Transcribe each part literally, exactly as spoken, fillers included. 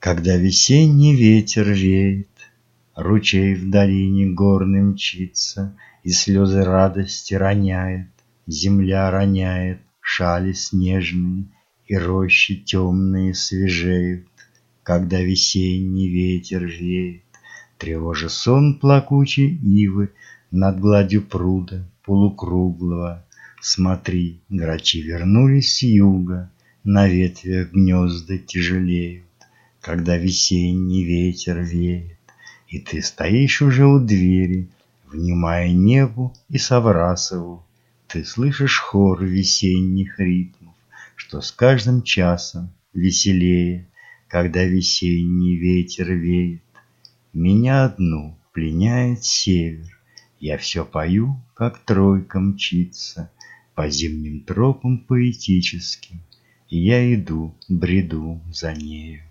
Когда весенний ветер веет, ручей в долине горной мчится и слезы радости роняет, земля роняет шали снежные, и рощи темные свежеют. Когда весенний ветер веет, тревожа сон плакучей ивы над гладью пруда полукруглого, смотри, грачи вернулись с юга, на ветвях гнезда тяжелеют. Когда весенний ветер веет, и ты стоишь уже у двери, внимая небу и Саврасову, ты слышишь хор весенних ритмов, что с каждым часом веселее. Когда весенний ветер веет, меня одну пленяет север, я все пою, как тройка мчится по зимним тропам поэтическим, и я иду, бреду за нею.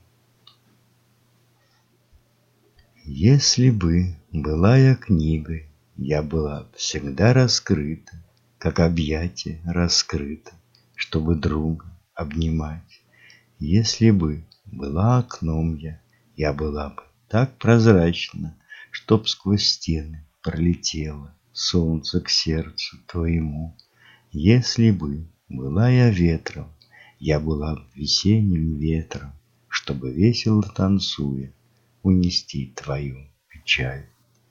Если бы была я книгой, я была всегда раскрыта, как объятие раскрыто, чтобы друга обнимать. Если бы была окном я, я была бы так прозрачна, чтоб сквозь стены пролетело солнце к сердцу твоему. Если бы была я ветром, я была бы весенним ветром, чтобы весело танцуя унести твою печаль.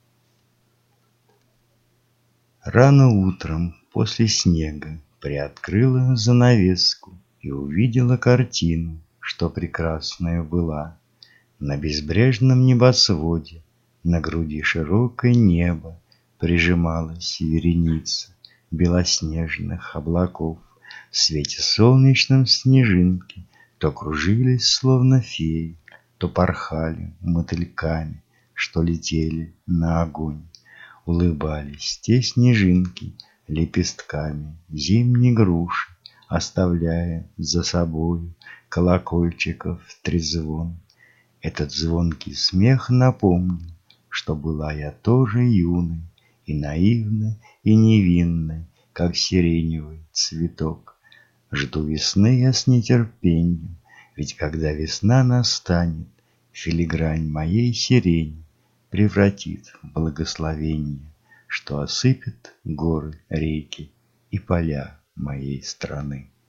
Рано утром после снега приоткрыла занавеску и увидела картину, что прекрасная была. На безбрежном небосводе, на груди широкое небо прижималась вереница белоснежных облаков. В свете солнечном снежинки то кружились, словно феи, то порхали мотыльками, что летели на огонь. Улыбались те снежинки лепестками зимней груши, оставляя за собою колокольчиков трезвон. Этот звонкий смех напомнил, что была я тоже юной и наивной, и невинной, как сиреневый цветок. Жду весны я с нетерпением, ведь когда весна настанет, филигрань моей сирени превратит в благословение, что осыпет горы, реки и поля моей страны.